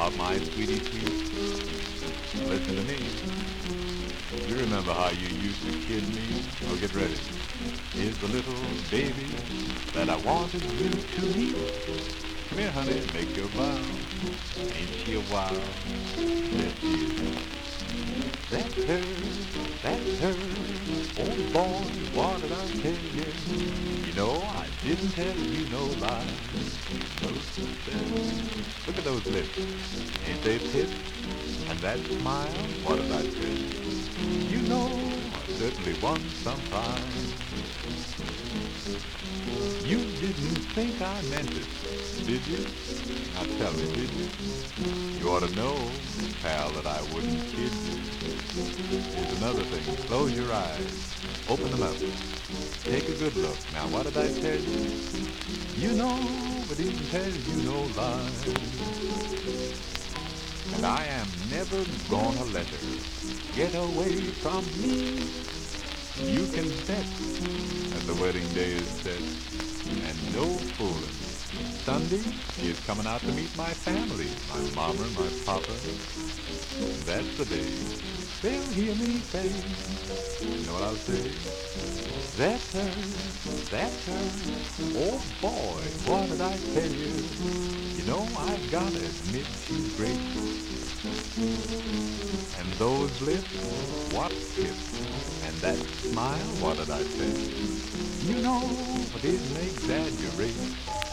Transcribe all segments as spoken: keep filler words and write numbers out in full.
about my sweetie sweet. Listen to me. You remember how you used to kid me? Well, get ready. Here's the little baby that I wanted you to meet. Come here, honey, make your bow. Ain't she a wow? Yes, she is. That's her, that's her. Oh boy, what did I tell you? You know, I didn't tell you no lies. Look at those lips. Ain't they pip? And that smile, what did I tell you? You know, I certainly won some prize. You didn't think I meant it, did you? Now tell me, did you? You ought to know, pal, that I wouldn't kid you. Here's another thing. Close your eyes. Open them up. Take a good look. Now, what did I tell you? You know, but didn't tell you no lies. And I am never gonna let her get away from me. You can bet that the wedding day is set, and no fooling. Sunday, she is coming out to meet my family, my mama and my papa. That's the day they'll hear me say, you know what I'll say? That's her, that's her. Oh boy, what did I tell you? You know, I've gotta admit she's great. And those lips, what tips? And that smile, what did I say? You know, I didn't exaggerate.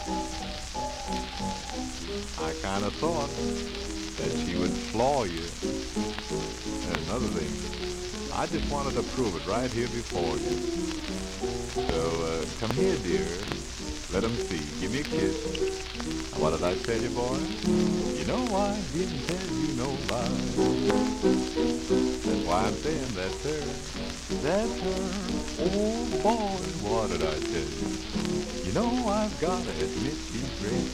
I kind of thought that she would floor you. And another thing, I just wanted to prove it right here before you. So, uh, come here, dear. Let 'em see. Give me a kiss. And what did I tell you, boy? You know I didn't tell you no lies. That's why I'm saying that's her. That's her. Oh, boy, what did I tell you? You know I've gotta admit she's great.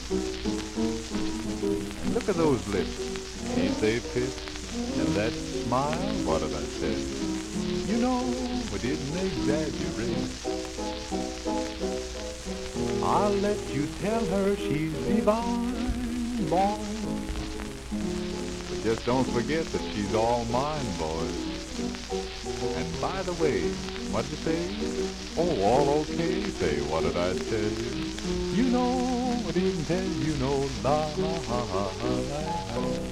And look at those lips. Ain't they pip? And that smile, what did I tell you? You know, we didn't exaggerate. I'll let you tell her she's divine, boy. But just don't forget that she's all mine, boys. And by the way, what'd you say? Oh, all okay. Say, what did I tell you? You know, I didn't tell you no lie.